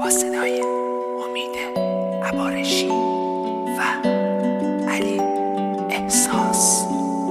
با صدای امید عبارشی و علی احساس.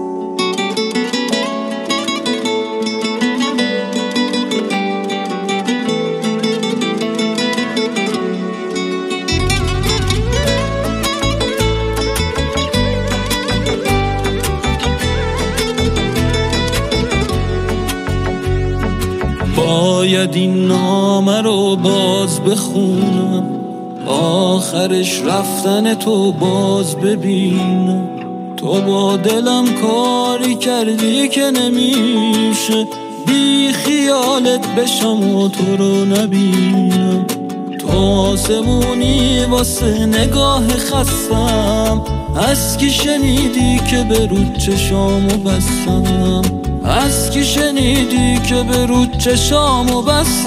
باید این نامه رو باز بخونم، آخرش رفتن تو باز ببینم. تو با دلم کاری کردی که نمیشه بی خیالت بشم و تو رو نبینم. تو آسمونی واسه نگاه خستم، از کی شنیدی که به رود چشامو بستم؟ از کی شنیدی که به رود چشامو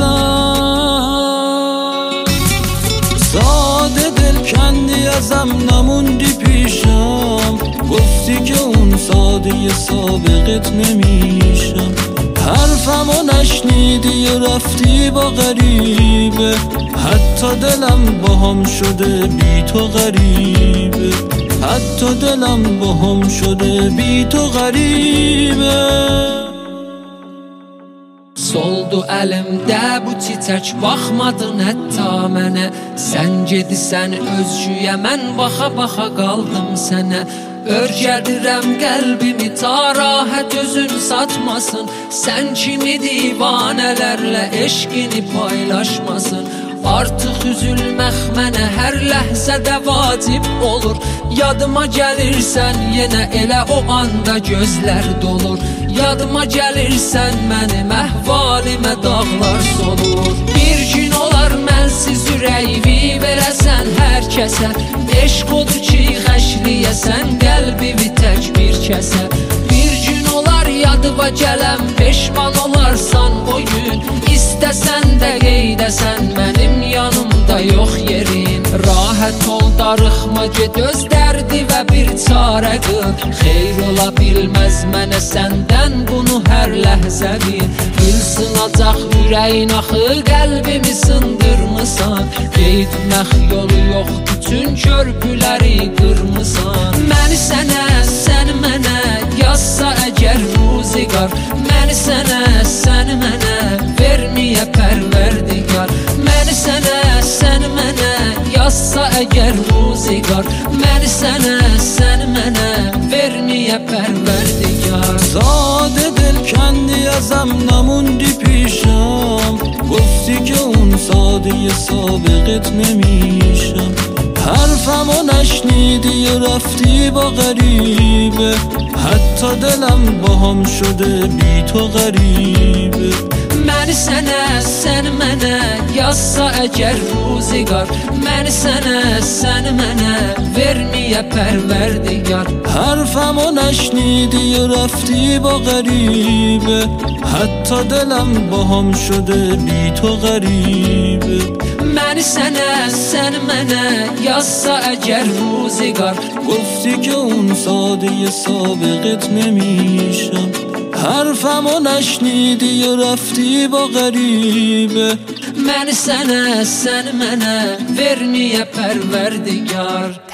بستم؟ ساده دل کندی ازم نموندی پیشم، گفتی که اون ساده سابقت نمیشم. حرفمو نشنیدی و رفتی با غریبه، حتی دلم باهم شده بی تو غریبه، حتی دلم باهم شده بی تو غریبه. Soldu əlimdə bu çiçək, baxmadın hətta mənə. Sən gedisən özcüyə, mən baxa-baxa qaldım sənə. Örgədirəm qəlbimi ta rahat özün satmasın. Sən kimi divanələrlə eşqini paylaşmasın. Artıq üzülmək mənə hər ləhzədə vacib olur. Yadıma gəlirsən yenə elə o anda gözlər dolur. Yadıma gəlirsən mənim əhvalimə dağlar solur. Bir gün olar mənsiz ürəyimi verəsən hər kəsə. Eşq odur ki xəşliyəsən qəlbimi tək bir kəsə. Bir gün olar yadıma gələm, peşman olarsan o gün. İstəsən də qeydəsən mənim yanımda yox yerin. Rahat ol, darıxma, get öz dərdi və bir çarə qıl. Xeyr ola bilməz mənə səndən bunu hər ləhzə bil. Gül sınacaq ürəyin axı, qəlbimi sındırmısan. Qeydmək yolu yox, bütün körpüləri qırmısan. Məni sənə, səni mənə yazsa əgər ruzigar. Məni sənə, səni mənə verməyə pərverdigar. Məni sənə, səni mənə yazsa əgər ruzigar. Məni sənə, səni mənə verməyə pərverdigar. ساده دل کندی ازم نموندی پیشم، گفتی که اون ساده سابقت نمیشم. حرفمو نشنیدی و رفتی با غریبه، حتی دلم باهم شده بی تو غریبه. Məni sənə, sən mənə yazsa əgər ruzigar. Məni sənə, səni mənə verməyə pərverdigar. حرفمو نشنیدی و رفتی با غریبه، حتی دلم باهم شده بی تو غریبه. Məni sənə, sən mənə yazsa əgər ruzigar. گفتی که اون ساده سابقت نمیشم. حرفمو نشنیدی و رفتی با غریبه. Məni sənə, sən mənə verməyə pərverdigar.